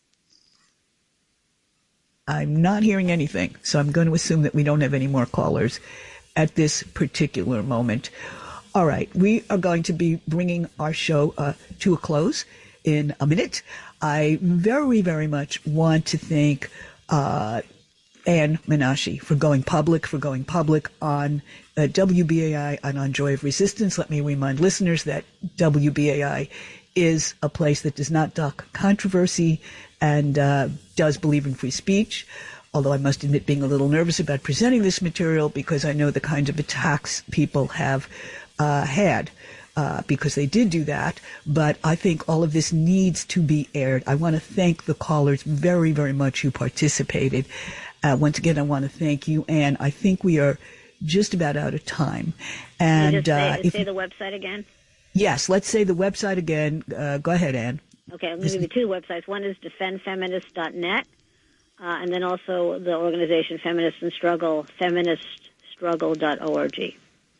[SPEAKER 4] I'm not hearing anything, so I'm going to assume that we don't have any more callers at this particular moment. All right, we are going to be bringing our show to a close in a minute. I very, very much want to thank Anne Menashe for going public on WBAI and on Joy of Resistance. Let me remind listeners that WBAI is a place that does not duck controversy and does believe in free speech, although I must admit being a little nervous about presenting this material because I know the kinds of attacks people have had because they did do that. But I think all of this needs to be aired. I want to thank the callers very, very much who participated. Once again, I want to thank you, Anne. I think we are just about out of time. And
[SPEAKER 5] say the website again?
[SPEAKER 4] Yes, let's say the website again. Go ahead, Anne.
[SPEAKER 5] Okay, I'm going to give you two websites. One is defendfeminist.net, and then also the organization Feminist and Struggle, feministstruggle.org.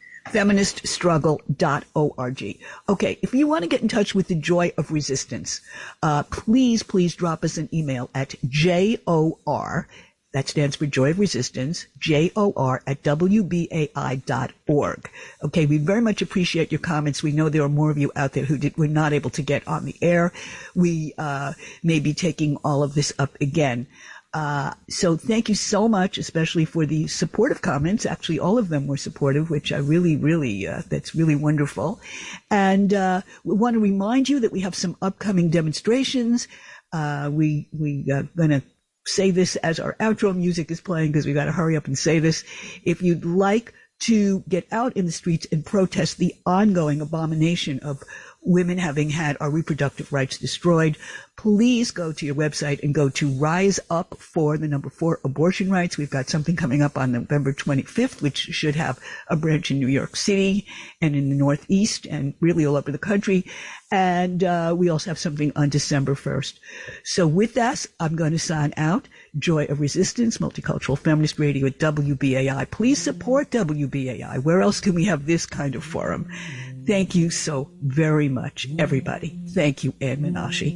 [SPEAKER 4] Feministstruggle.org. Okay, if you want to get in touch with the Joy of Resistance, please drop us an email at JOR That stands for Joy of Resistance, JOR at WBAI.org. Okay, we very much appreciate your comments. We know there are more of you out there who were not able to get on the air. We may be taking all of this up again. So thank you so much, especially for the supportive comments. Actually, all of them were supportive, which I really, that's really wonderful. And we want to remind you that we have some upcoming demonstrations. We gonna say this as our outro music is playing because we got to hurry up and say this. If you'd like to get out in the streets and protest the ongoing abomination of women having had our reproductive rights destroyed, please go to your website and go to Rise Up for the number 4 abortion rights. We've got something coming up on November 25th, which should have a branch in New York City and in the Northeast and really all over the country. And we also have something on December 1st. So with that, I'm going to sign out. Joy of Resistance, Multicultural Feminist Radio at WBAI. Please support WBAI. Where else can we have this kind of forum? Thank you so very much, everybody. Thank you, Ann Menashe.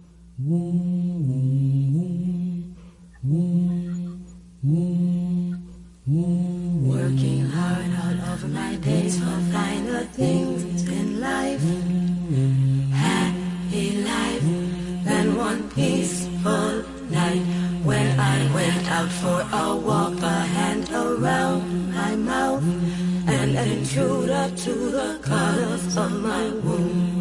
[SPEAKER 7] Working hard all over my days for finer things in life. Happy life, then one peaceful night when I went out for a walk, a hand around my mouth, and an intruder to the colors of my womb.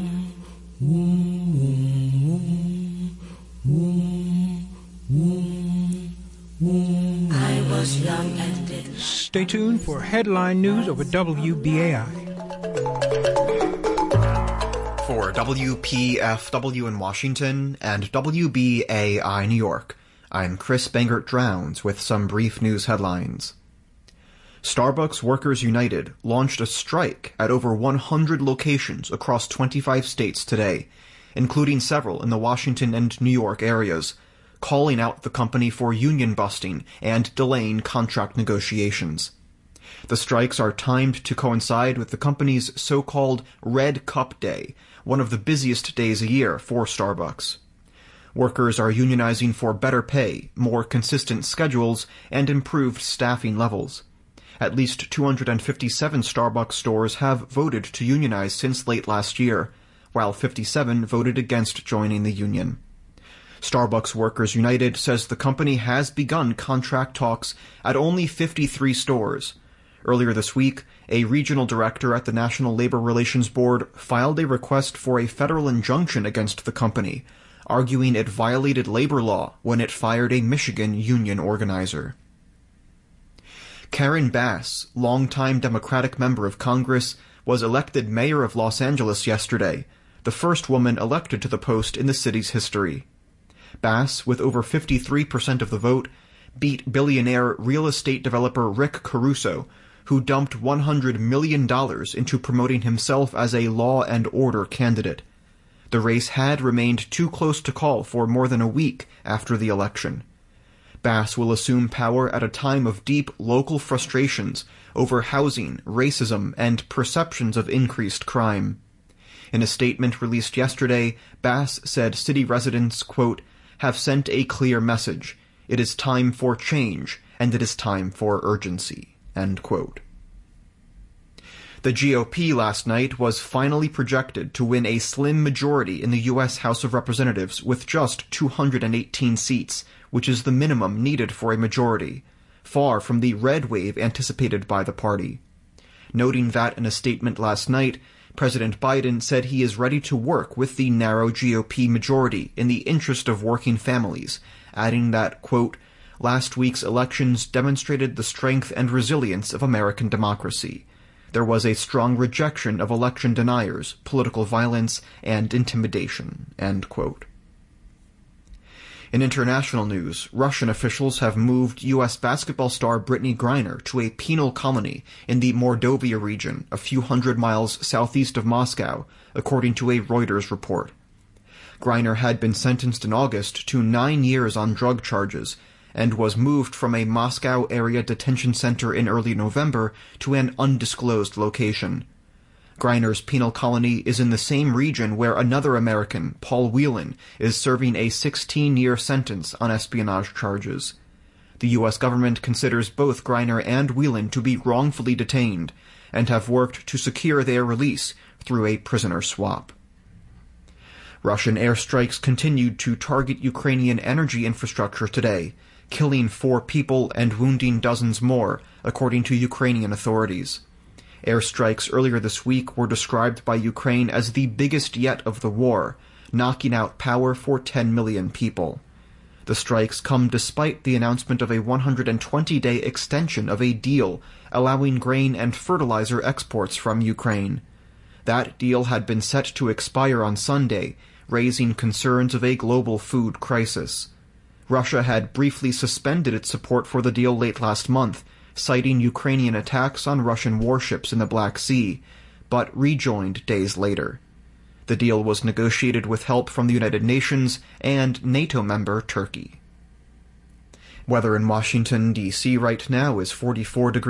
[SPEAKER 7] I was young and did.
[SPEAKER 2] Stay tuned for headline news over WBAI.
[SPEAKER 13] For WPFW in Washington and WBAI New York, I'm Chris Bangert-Drowns with some brief news headlines. Starbucks Workers United launched a strike at over 100 locations across 25 states today, including several in the Washington and New York areas, calling out the company for union busting and delaying contract negotiations. The strikes are timed to coincide with the company's so-called Red Cup Day, one of the busiest days a year for Starbucks. Workers are unionizing for better pay, more consistent schedules, and improved staffing levels. At least 257 Starbucks stores have voted to unionize since late last year, while 57 voted against joining the union. Starbucks Workers United says the company has begun contract talks at only 53 stores. Earlier this week, a regional director at the National Labor Relations Board filed a request for a federal injunction against the company, arguing it violated labor law when it fired a Michigan union organizer. Karen Bass, longtime Democratic member of Congress, was elected mayor of Los Angeles yesterday, the first woman elected to the post in the city's history. Bass, with over 53% of the vote, beat billionaire real estate developer Rick Caruso, who dumped $100 million into promoting himself as a law and order candidate. The race had remained too close to call for more than a week after the election. Bass will assume power at a time of deep local frustrations over housing, racism, and perceptions of increased crime. In a statement released yesterday, Bass said city residents, quote, have sent a clear message. It is time for change, and it is time for urgency, end quote. The GOP last night was finally projected to win a slim majority in the U.S. House of Representatives with just 218 seats, which is the minimum needed for a majority, far from the red wave anticipated by the party. Noting that in a statement last night, President Biden said he is ready to work with the narrow GOP majority in the interest of working families, adding that, quote, last week's elections demonstrated the strength and resilience of American democracy. There was a strong rejection of election deniers, political violence, and intimidation, end quote. In international news, Russian officials have moved U.S. basketball star Brittany Griner to a penal colony in the Mordovia region, a few hundred miles southeast of Moscow, according to a Reuters report. Griner had been sentenced in August to 9 years on drug charges and was moved from a Moscow area detention center in early November to an undisclosed location. Griner's penal colony is in the same region where another American, Paul Whelan, is serving a 16-year sentence on espionage charges. The U.S. government considers both Greiner and Whelan to be wrongfully detained and have worked to secure their release through a prisoner swap. Russian airstrikes continued to target Ukrainian energy infrastructure today, killing 4 people and wounding dozens more, according to Ukrainian authorities. Airstrikes earlier this week were described by Ukraine as the biggest yet of the war, knocking out power for 10 million people. The strikes come despite the announcement of a 120-day extension of a deal allowing grain and fertilizer exports from Ukraine. That deal had been set to expire on Sunday, raising concerns of a global food crisis. Russia had briefly suspended its support for the deal late last month, citing Ukrainian attacks on Russian warships in the Black Sea, but rejoined days later. The deal was negotiated with help from the United Nations and NATO member Turkey. Weather in Washington, D.C. right now is 44 degrees.